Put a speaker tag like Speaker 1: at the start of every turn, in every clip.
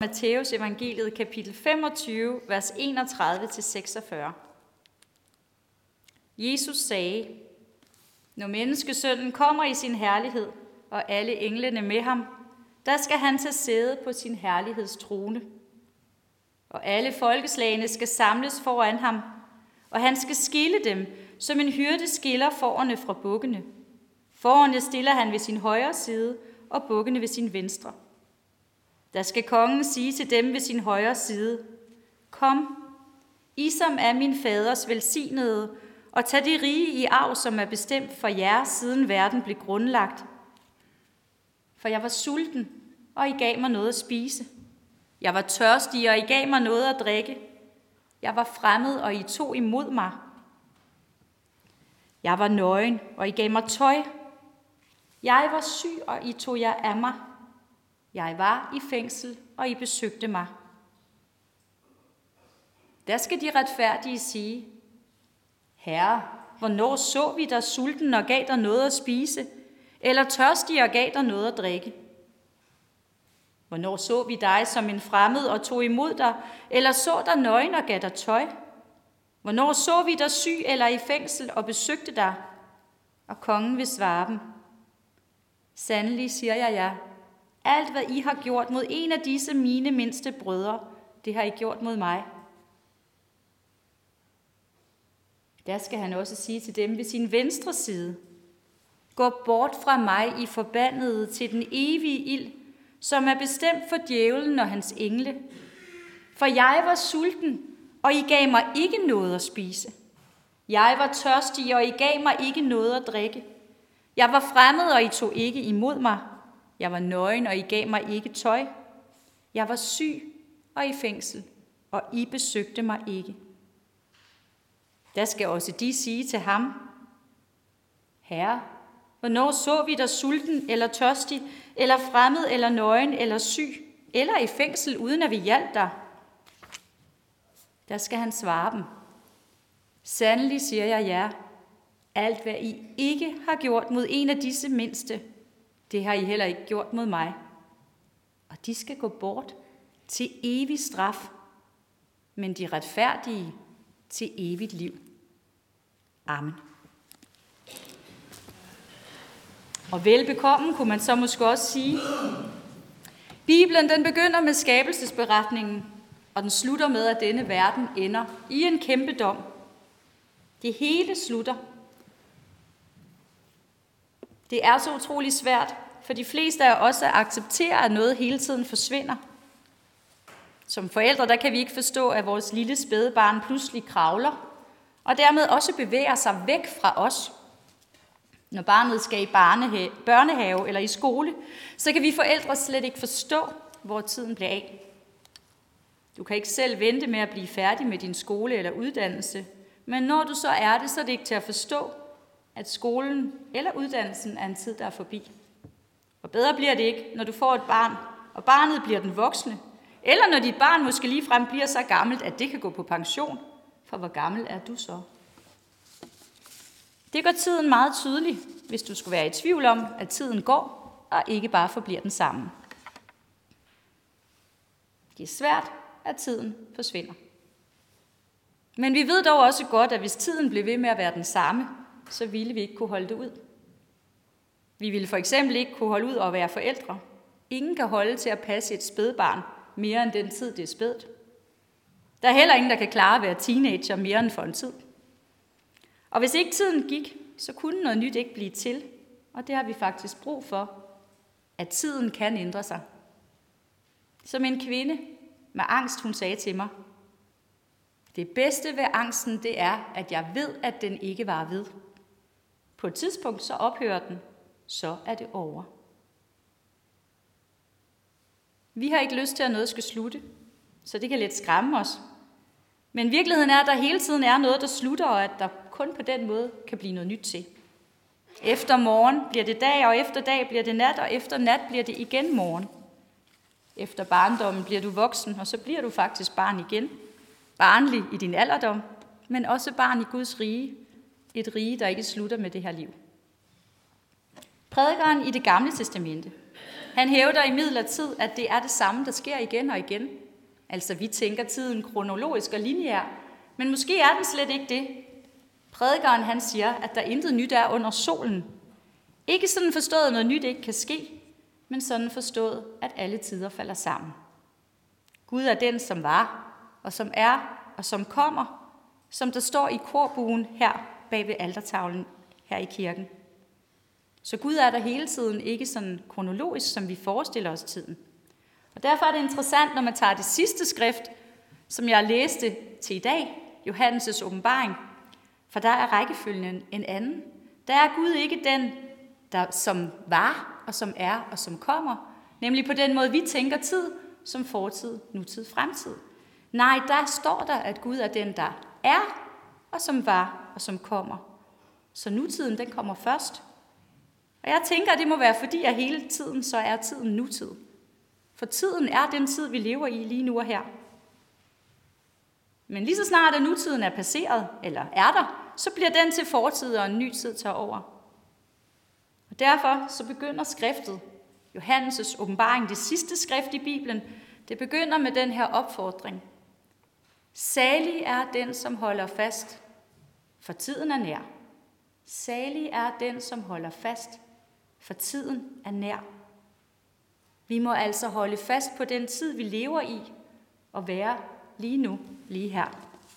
Speaker 1: Matthæus evangeliet kapitel 25, vers 31-46. Jesus sagde, når menneskesønnen kommer i sin herlighed, og alle englene med ham, der skal han tage sæde på sin herlighedstrone. Og alle folkeslagene skal samles foran ham, og han skal skille dem, som en hyrde skiller fårene fra bukkene. Fårene stiller han ved sin højre side, og bukkene ved sin venstre. Der skal kongen sige til dem ved sin højre side, kom, I som er min faders velsignede, og tag det rige i arv, som er bestemt for jer, siden verden blev grundlagt. For jeg var sulten, og I gav mig noget at spise. Jeg var tørstig, og I gav mig noget at drikke. Jeg var fremmed, og I tog imod mig. Jeg var nøgen, og I gav mig tøj. Jeg var syg, og I tog jer af mig. Jeg var i fængsel, og I besøgte mig. Der skal de retfærdige sige, Herre, hvornår så vi dig sulten og gav dig noget at spise, eller tørstig og gav dig noget at drikke? Hvornår så vi dig som en fremmed og tog imod dig, eller så dig nøgen og gav dig tøj? Hvornår så vi dig syg eller i fængsel og besøgte dig? Og kongen vil svare dem, sandelig siger jeg jer, alt hvad I har gjort mod en af disse mine mindste brødre, det har I gjort mod mig. Der skal han også sige til dem ved sin venstre side, gå bort fra mig, I forbandede, til den evige ild, som er bestemt for djævlen og hans engle. For jeg var sulten, og I gav mig ikke noget at spise. Jeg var tørstig, og I gav mig ikke noget at drikke. Jeg var fremmed, og I tog ikke imod mig. Jeg var nøgen, og I gav mig ikke tøj. Jeg var syg og i fængsel, og I besøgte mig ikke. Der skal også de sige til ham, Herre, hvornår så vi dig sulten eller tørstig, eller fremmed eller nøgen eller syg, eller i fængsel, uden at vi hjalp dig? Der skal han svare dem, sandelig siger jeg jer, alt hvad I ikke har gjort mod en af disse mindste, det har I heller ikke gjort mod mig. Og de skal gå bort til evig straf, men de retfærdige til evigt liv. Amen. Og velbekommen kunne man så måske også sige. Bibelen den begynder med skabelsesberetningen, og den slutter med, at denne verden ender i en kæmpe dom. Det hele slutter. Det er så utrolig svært for de fleste af os at acceptere, at noget hele tiden forsvinder. Som forældre, der kan vi ikke forstå, at vores lille spædebarn pludselig kravler, og dermed også bevæger sig væk fra os. Når barnet skal i børnehave eller i skole, så kan vi forældre slet ikke forstå, hvor tiden bliver af. Du kan ikke selv vente med at blive færdig med din skole eller uddannelse, men når du så er det, så er det ikke til at forstå, at skolen eller uddannelsen er en tid, der er forbi. Og bedre bliver det ikke, når du får et barn, og barnet bliver den voksne, eller når dit barn måske ligefrem bliver så gammelt, at det kan gå på pension. For hvor gammel er du så? Det gør tiden meget tydelig, hvis du skulle være i tvivl om, at tiden går, og ikke bare forbliver den samme. Det er svært, at tiden forsvinder. Men vi ved dog også godt, at hvis tiden blev ved med at være den samme, så ville vi ikke kunne holde det ud. Vi ville for eksempel ikke kunne holde ud at være forældre. Ingen kan holde til at passe et spædbarn mere end den tid, det er spædt. Der er heller ingen, der kan klare at være teenager mere end for en tid. Og hvis ikke tiden gik, så kunne noget nyt ikke blive til. Og det har vi faktisk brug for, at tiden kan ændre sig. Som en kvinde med angst, hun sagde til mig, det bedste ved angsten, det er, at jeg ved, at den ikke var ved. På et tidspunkt, så ophører den, så er det over. Vi har ikke lyst til, at noget skal slutte, så det kan let skræmme os. Men virkeligheden er, at der hele tiden er noget, der slutter, og at der kun på den måde kan blive noget nyt til. Efter morgen bliver det dag, og efter dag bliver det nat, og efter nat bliver det igen morgen. Efter barndommen bliver du voksen, og så bliver du faktisk barn igen. Barnlig i din alderdom, men også barn i Guds rige. Et rige, der ikke slutter med det her liv. Prædikeren i Det Gamle Testamente, Han hævder imidlertid, at det er det samme, der sker igen og igen. Altså, vi tænker tiden kronologisk og lineær, men måske er den slet ikke det. Prædikeren han siger, at der intet nyt er under solen. Ikke sådan forstået, at noget nyt ikke kan ske, men sådan forstået, at alle tider falder sammen. Gud er den, som var, og som er, og som kommer, som der står i korbuen her bag ved altertavlen her i kirken. Så Gud er der hele tiden, ikke sådan kronologisk, som vi forestiller os tiden. Og derfor er det interessant, når man tager det sidste skrift, som jeg læste til i dag, Johannes' åbenbaring, for der er rækkefølgen en anden. Der er Gud ikke den, der som var, og som er, og som kommer, nemlig på den måde, vi tænker tid, som fortid, nutid, fremtid. Nej, der står der, at Gud er den, der er, og som var, og som kommer. Så nutiden, den kommer først. Og jeg tænker, at det må være fordi, at hele tiden, så er tiden nutid. For tiden er den tid, vi lever i lige nu og her. Men lige så snart, at nutiden er passeret, eller er der, så bliver den til fortid, og en ny tid tager over. Og derfor så begynder skriftet, Johannes' åbenbaring, det sidste skrift i Bibelen, det begynder med den her opfordring. Salig er den, som holder fast, for tiden er nær. Salig er den, som holder fast, for tiden er nær. Vi må altså holde fast på den tid, vi lever i, og være lige nu, lige her.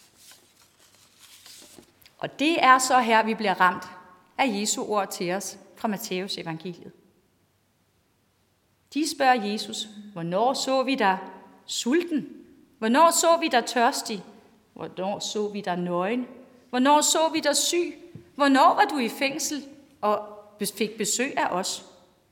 Speaker 1: Og det er så her, vi bliver ramt af Jesu ord til os fra Matthæus evangeliet. De spørger Jesus, hvornår så vi dig sulten? Hvornår så vi dig tørstig? Hvornår så vi dig nøgen? Hvornår så vi dig syg? Hvornår var du i fængsel og fik besøg af os?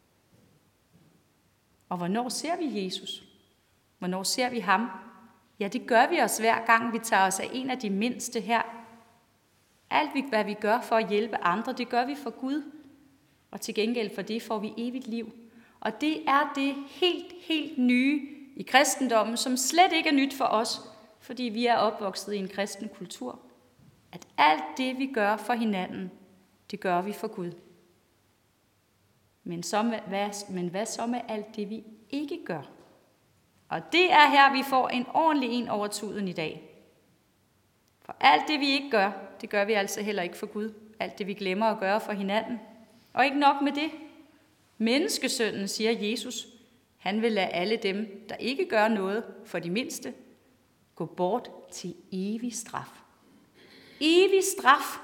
Speaker 1: Og hvornår ser vi Jesus? Hvornår ser vi ham? Ja, det gør vi os hver gang, vi tager os af en af de mindste her. Alt, hvad vi gør for at hjælpe andre, det gør vi for Gud. Og til gengæld for det får vi evigt liv. Og det er det helt nye i kristendommen, som slet ikke er nyt for os, fordi vi er opvokset i en kristen kultur. At alt det, vi gør for hinanden, det gør vi for Gud. Men hvad så med alt det, vi ikke gør? Og det er her, vi får en ordentlig en over tuden i dag. For alt det, vi ikke gør, det gør vi altså heller ikke for Gud. Alt det, vi glemmer at gøre for hinanden. Og ikke nok med det. Menneskesønnen, siger Jesus, han vil lade alle dem, der ikke gør noget for de mindste, gå bort til evig straf. Evig straf.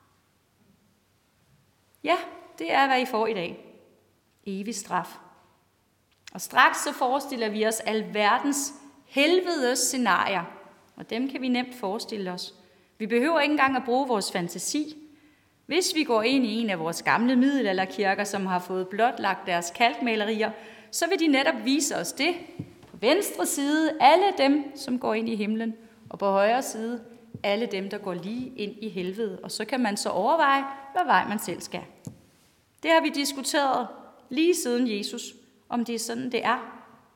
Speaker 1: Ja, det er, hvad I får i dag. Evig straf. Og straks så forestiller vi os alverdens helvedes scenarier, og dem kan vi nemt forestille os. Vi behøver ikke engang at bruge vores fantasi. Hvis vi går ind i en af vores gamle middelalderkirker, som har fået blotlagt deres kalkmalerier, så vil de netop vise os det. På venstre side alle dem, som går ind i himlen, og på højre side alle dem, der går lige ind i helvede. Og så kan man så overveje, hvad vej man selv skal. Det har vi diskuteret lige siden Jesus, om det er sådan, det er.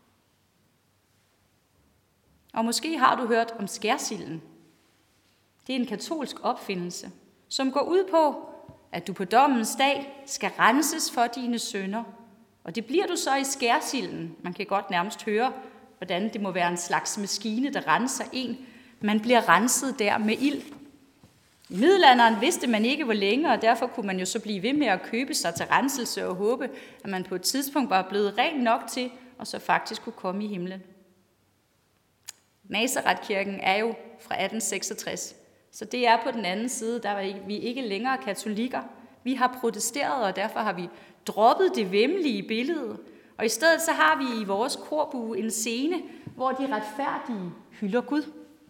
Speaker 1: Og måske har du hørt om skærsilden. Det er en katolsk opfindelse, som går ud på, at du på dommens dag skal renses for dine synder. Og det bliver du så i skærsilden. Man kan godt nærmest høre, hvordan det må være en slags maskine, der renser en. Man bliver renset der med ild. I middelalderen vidste man ikke, hvor længe, og derfor kunne man jo så blive ved med at købe sig til renselse og håbe, at man på et tidspunkt var blevet ren nok til, og så faktisk kunne komme i himlen. Nazareth-kirken er jo fra 1866, så det er på den anden side, der er vi ikke længere katolikker. Vi har protesteret, og derfor har vi droppet det væmmelige billede. Og i stedet så har vi i vores korbue en scene, hvor de retfærdige hylder Gud.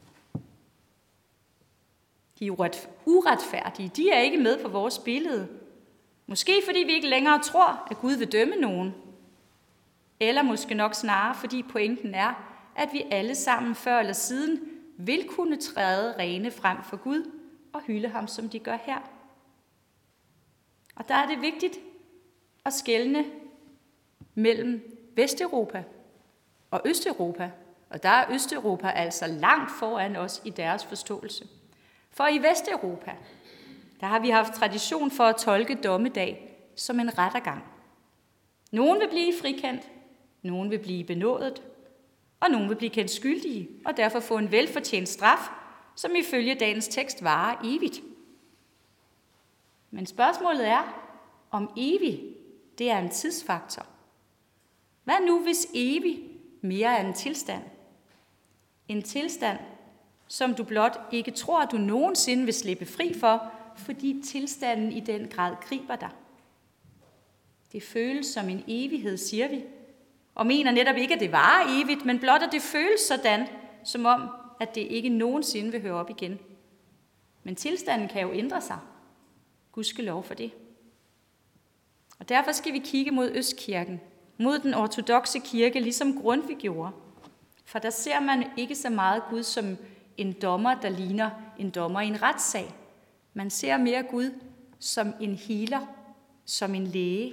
Speaker 1: De uretfærdige, de er ikke med på vores billede. Måske fordi vi ikke længere tror, at Gud vil dømme nogen. Eller måske nok snarere, fordi pointen er, at vi alle sammen før eller siden vil kunne træde rene frem for Gud og hylde ham, som de gør her. Og der er det vigtigt at skelne mellem Vesteuropa og Østeuropa. Og der er Østeuropa altså langt foran os i deres forståelse. For i Vesteuropa, der har vi haft tradition for at tolke dommedag som en rettergang. Nogen vil blive frikendt, Nogle vil blive benådet, og nogle vil blive kendt skyldige, og derfor få en velfortjent straf, som ifølge dagens tekst varer evigt. Men spørgsmålet er, om evig, det er en tidsfaktor. Hvad nu, hvis evig mere er en tilstand? En tilstand, som du blot ikke tror, du nogensinde vil slippe fri for, fordi tilstanden i den grad griber dig. Det føles som en evighed, siger vi, og mener netop ikke, at det varer evigt, men blot at det føles sådan, som om, at det ikke nogensinde vil høre op igen. Men tilstanden kan jo ændre sig. Gudskelov for det. Og derfor skal vi kigge mod Østkirken, mod den ortodokse kirke, ligesom Grundtvig gjorde. For der ser man ikke så meget Gud som en dommer, der ligner en dommer i en retssag. Man ser mere Gud som en healer, som en læge.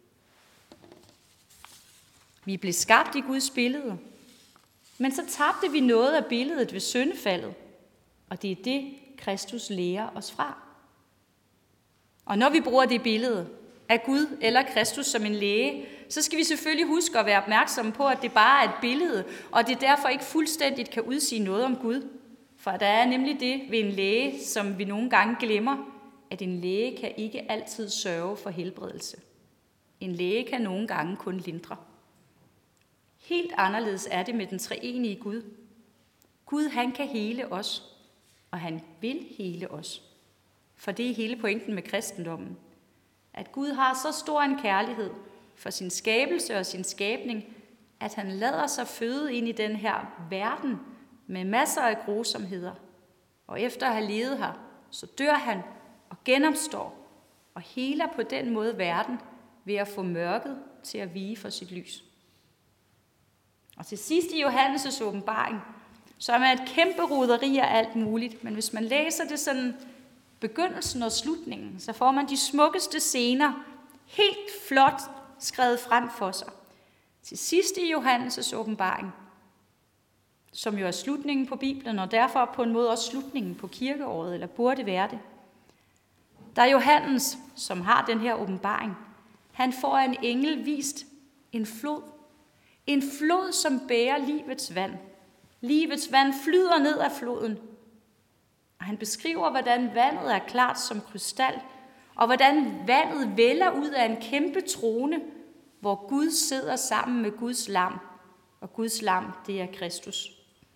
Speaker 1: Vi blev skabt i Guds billede, men så tabte vi noget af billedet ved syndefaldet, og det er det, Kristus lærer os fra. Og når vi bruger det billede af Gud eller Kristus som en læge, så skal vi selvfølgelig huske at være opmærksomme på, at det bare er et billede, og det derfor ikke fuldstændigt kan udsige noget om Gud. For der er nemlig det ved en læge, som vi nogle gange glemmer, at en læge kan ikke altid sørge for helbredelse. En læge kan nogle gange kun lindre. Helt anderledes er det med den treenige Gud. Gud, han kan hele os, og han vil hele os. For det er hele pointen med kristendommen. At Gud har så stor en kærlighed for sin skabelse og sin skabning, at han lader sig føde ind i den her verden med masser af grusomheder. Og efter at have levet her, så dør han og genopstår og heler på den måde verden ved at få mørket til at vige for sit lys. Og til sidst i Johannes' åbenbaring, så er man et kæmpe roderi af alt muligt, men hvis man læser det sådan begyndelsen og slutningen, så får man de smukkeste scener helt flot skrevet frem for sig. Til sidst i Johannes' åbenbaring, som jo er slutningen på Bibelen, og derfor på en måde også slutningen på kirkeåret, eller burde være det. Der er Johannes, som har den her åbenbaring. Han får af en engel vist en flod. En flod, som bærer livets vand. Livets vand flyder ned af floden. Og han beskriver, hvordan vandet er klart som krystal, og hvordan vandet vælder ud af en kæmpe trone, hvor Gud sidder sammen med Guds lam. Og Guds lam, det er Kristus.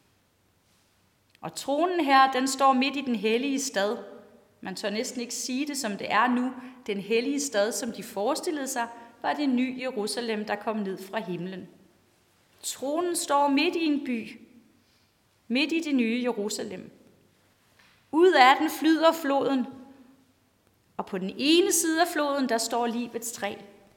Speaker 1: Og tronen her, den står midt i den hellige stad. Man tør næsten ikke sige det, som det er nu. Den hellige stad, som de forestillede sig, var det nye Jerusalem, der kom ned fra himlen. Tronen står midt i en by, midt i det nye Jerusalem. Ud af den flyder floden, og på den ene side af floden, der står livets træ.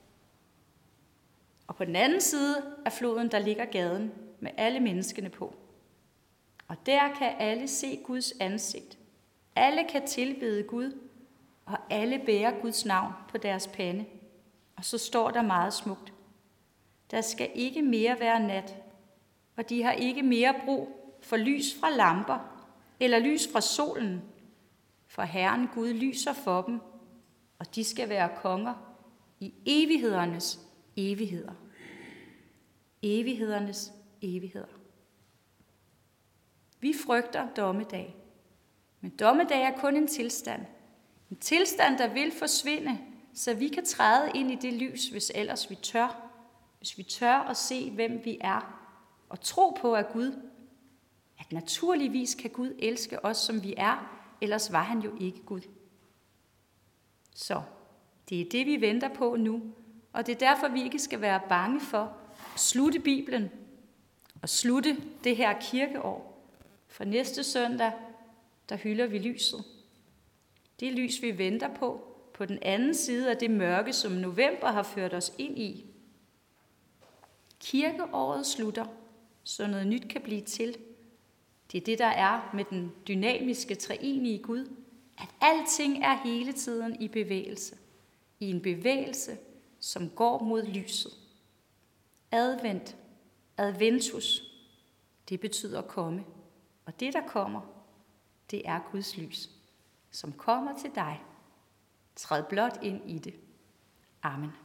Speaker 1: Og på den anden side af floden, der ligger gaden med alle menneskene på. Og der kan alle se Guds ansigt. Alle kan tilbede Gud, og alle bærer Guds navn på deres pande. Og så står der meget smukt: der skal ikke mere være nat, og de har ikke mere brug for lys fra lamper eller lys fra solen, for Herren Gud lyser for dem, og de skal være konger i evighedernes evigheder. Evighedernes evigheder. Vi frygter dommedag, men dommedag er kun en tilstand. En tilstand, der vil forsvinde, så vi kan træde ind i det lys, hvis ellers vi tør. Hvis vi tør at se, hvem vi er, og tro på, at Gud, at naturligvis kan Gud elske os, som vi er, ellers var han jo ikke Gud. Så det er det, vi venter på nu, og det er derfor, vi ikke skal være bange for at slutte Bibelen og slutte det her kirkeår. For næste søndag, der hylder vi lyset. Det lys, vi venter på den anden side af det mørke, som november har ført os ind i. Kirkeåret slutter, så noget nyt kan blive til. Det er det, der er med den dynamiske treenige Gud, at alting er hele tiden i bevægelse. I en bevægelse, som går mod lyset. Advent, adventus, det betyder komme. Og det, der kommer, det er Guds lys, som kommer til dig. Træd blot ind i det. Amen.